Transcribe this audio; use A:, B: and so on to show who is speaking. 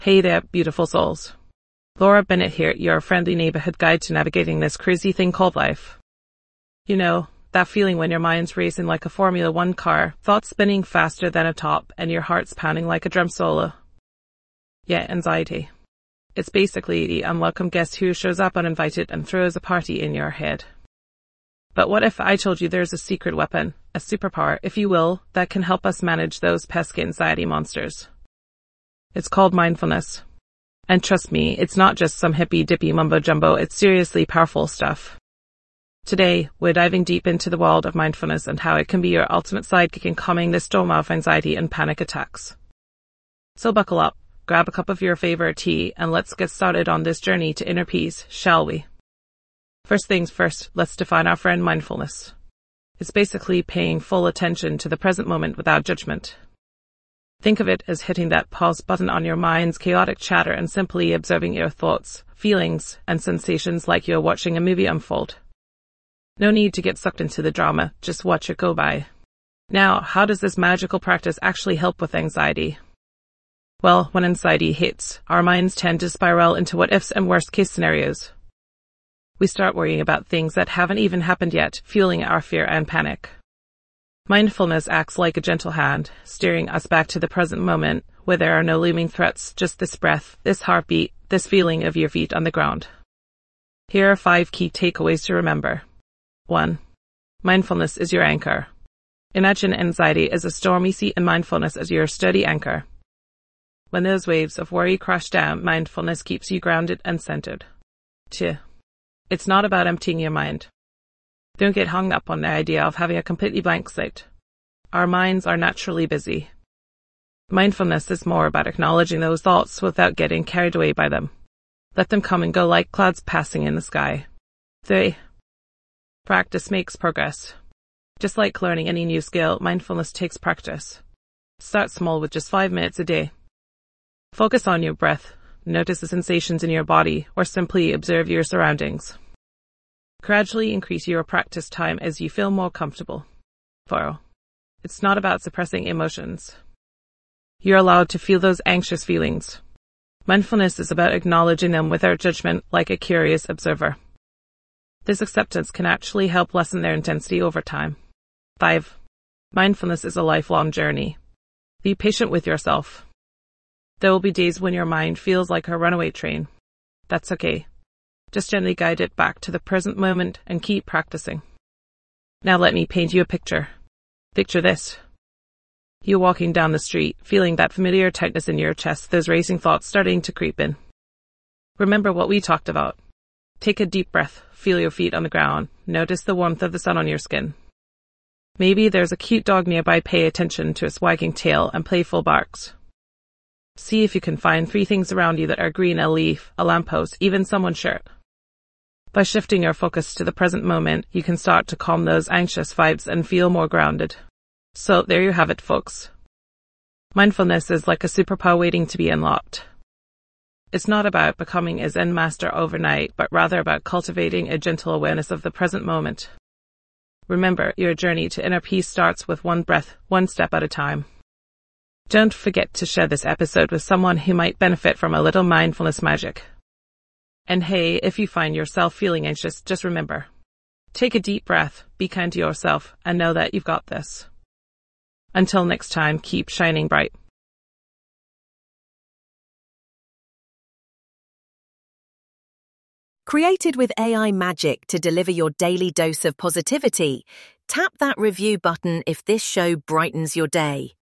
A: Hey there, beautiful souls. Laura Bennett here, your friendly neighborhood guide to navigating this crazy thing called life. You know, that feeling when your mind's racing like a Formula One car, thoughts spinning faster than a top, and your heart's pounding like a drum solo. Yeah, anxiety. It's basically the unwelcome guest who shows up uninvited and throws a party in your head. But what if I told you there's a secret weapon, a superpower, if you will, that can help us manage those pesky anxiety monsters? It's called mindfulness. And trust me, it's not just some hippy-dippy mumbo-jumbo, it's seriously powerful stuff. Today, we're diving deep into the world of mindfulness and how it can be your ultimate sidekick in calming the storm of anxiety and panic attacks. So buckle up, grab a cup of your favorite tea, and let's get started on this journey to inner peace, shall we? First things first, let's define our friend mindfulness. It's basically paying full attention to the present moment without judgment. Think of it as hitting that pause button on your mind's chaotic chatter and simply observing your thoughts, feelings, and sensations like you're watching a movie unfold. No need to get sucked into the drama, just watch it go by. Now, how does this magical practice actually help with anxiety? Well, when anxiety hits, our minds tend to spiral into what-ifs and worst-case scenarios. We start worrying about things that haven't even happened yet, fueling our fear and panic. Mindfulness acts like a gentle hand, steering us back to the present moment, where there are no looming threats, just this breath, this heartbeat, this feeling of your feet on the ground. Here are 5 key takeaways to remember. 1. Mindfulness is your anchor. Imagine anxiety as a storm you see and mindfulness as your sturdy anchor. When those waves of worry crash down, mindfulness keeps you grounded and centered. 2. It's not about emptying your mind. Don't get hung up on the idea of having a completely blank slate. Our minds are naturally busy. Mindfulness is more about acknowledging those thoughts without getting carried away by them. Let them come and go like clouds passing in the sky. 3. Practice makes progress. Just like learning any new skill, mindfulness takes practice. Start small with just 5 minutes a day. Focus on your breath, notice the sensations in your body, or simply observe your surroundings. Gradually increase your practice time as you feel more comfortable. 4. It's not about suppressing emotions. You're allowed to feel those anxious feelings. Mindfulness is about acknowledging them without judgment, like a curious observer. This acceptance can actually help lessen their intensity over time. 5. Mindfulness is a lifelong journey. Be patient with yourself. There will be days when your mind feels like a runaway train. That's okay. Just gently guide it back to the present moment and keep practicing. Now let me paint you a picture. Picture this. You're walking down the street, feeling that familiar tightness in your chest, those racing thoughts starting to creep in. Remember what we talked about. Take a deep breath, feel your feet on the ground, notice the warmth of the sun on your skin. Maybe there's a cute dog nearby, pay attention to its wagging tail and playful barks. See if you can find 3 things around you that are green: a leaf, a lamppost, even someone's shirt. By shifting your focus to the present moment, you can start to calm those anxious vibes and feel more grounded. So there you have it, folks. Mindfulness is like a superpower waiting to be unlocked. It's not about becoming a Zen master overnight, but rather about cultivating a gentle awareness of the present moment. Remember, your journey to inner peace starts with one breath, one step at a time. Don't forget to share this episode with someone who might benefit from a little mindfulness magic. And hey, if you find yourself feeling anxious, just remember. Take a deep breath, be kind to yourself, and know that you've got this. Until next time, keep shining bright.
B: Created with AI magic to deliver your daily dose of positivity, tap that review button if this show brightens your day.